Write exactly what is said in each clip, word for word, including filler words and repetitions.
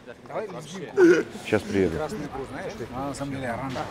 Давай лезгинку. Сейчас приеду. Красную икру, знаешь ты? Она на самом деле оранжевая.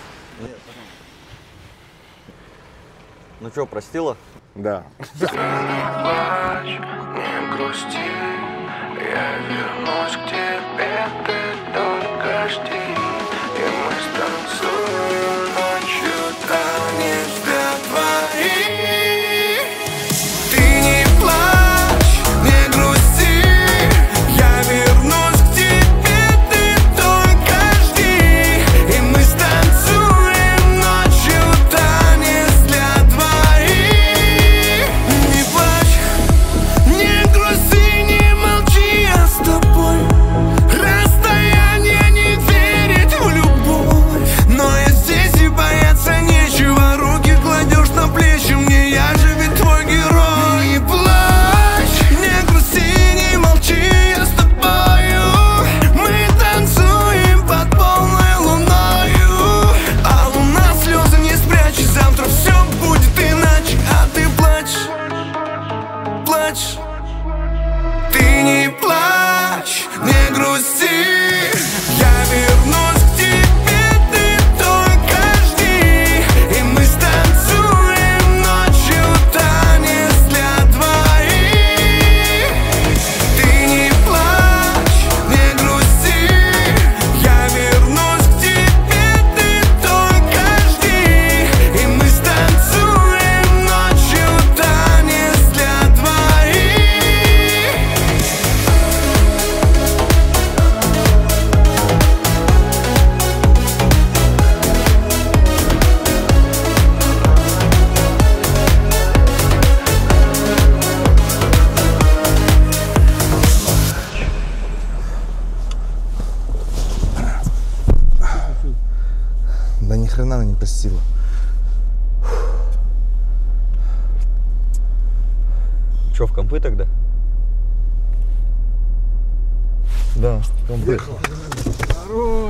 Ну что, простила? Да. Не плачь, не грусти, я вернусь к тебе, ты только жди, и мы станцуем ночью танец для двоих. Ты не плачь, не грусти, я вернусь к тебе, ты только жди, и мы станцуем ночью танец для двоих. Не плачь, не грусти, не молчи, я с тобой. Расстояние не верит в любовь, но я здесь и бояться нечего. Руки кладешь на плечи мне, я же ведь твой герой. Не плачь, не грусти, не молчи, я с тобою. Мы танцуем под полной луною, а луна слезы не спрячь, завтра все будет иначе. А ты плачь, плачь. Ты не плачь, не грусти, я вернусь к тебе, ты только жди, и мы станцуем ночью танец для двоих. Ты не плачь, не грусти, я вернусь к тебе, ты только жди, и мы станцуем ночью танец для двоих. Да ни хрена она не простила. Че, в компы тогда? Да, в компы.